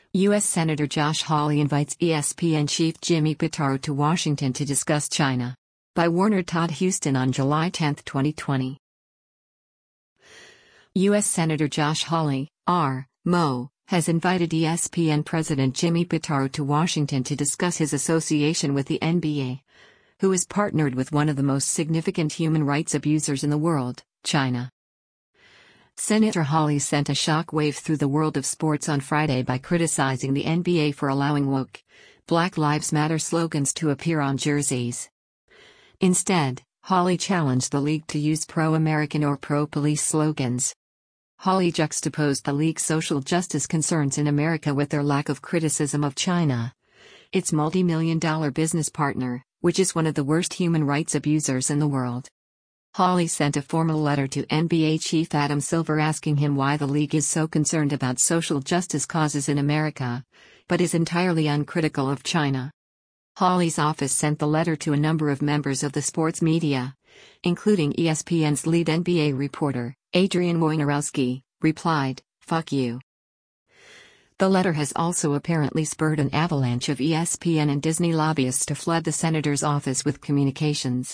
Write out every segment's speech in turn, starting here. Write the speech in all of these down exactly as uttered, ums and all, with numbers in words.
U S Senator Josh Hawley invites E S P N chief Jimmy Pitaro to Washington to discuss China. By Warner Todd Huston on July tenth, twenty twenty. U S Senator Josh Hawley, R. Mo, has invited E S P N President Jimmy Pitaro to Washington to discuss his association with the N B A, who is partnered with one of the most significant human rights abusers in the world, China. Senator Hawley sent a shockwave through the world of sports on Friday by criticizing the N B A for allowing woke, Black Lives Matter slogans to appear on jerseys. Instead, Hawley challenged the league to use pro-American or pro-police slogans. Hawley juxtaposed the league's social justice concerns in America with their lack of criticism of China, its multi-million dollar business partner, which is one of the worst human rights abusers in the world. Hawley sent a formal letter to N B A chief Adam Silver asking him why the league is so concerned about social justice causes in America, but is entirely uncritical of China. Hawley's office sent the letter to a number of members of the sports media, including E S P N's lead N B A reporter, Adrian Wojnarowski, replied, "Fuck you." The letter has also apparently spurred an avalanche of E S P N and Disney lobbyists to flood the senator's office with communications.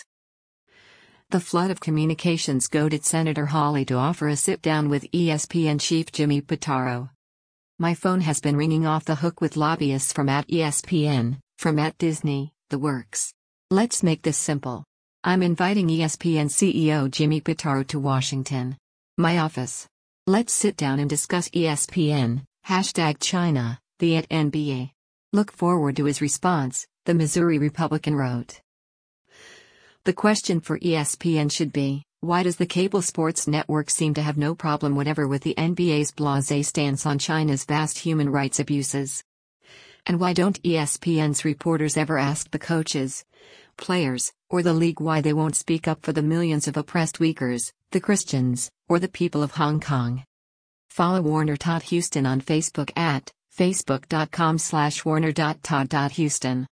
The flood of communications goaded Senator Hawley to offer a sit-down with E S P N chief Jimmy Pitaro. "My phone has been ringing off the hook with lobbyists from at E S P N, from at Disney, the works. Let's make this simple. I'm inviting E S P N C E O Jimmy Pitaro to Washington. My office. Let's sit down and discuss E S P N, hashtag China, the at N B A. Look forward to his response," the Missouri Republican wrote. The question for E S P N should be, why does the cable sports network seem to have no problem whatever with the N B A's blasé stance on China's vast human rights abuses? And why don't E S P N's reporters ever ask the coaches, players, or the league why they won't speak up for the millions of oppressed Uyghurs, the Christians, or the people of Hong Kong? Follow Warner Todd Huston on Facebook at facebook dot com slash warner dot todd dot huston.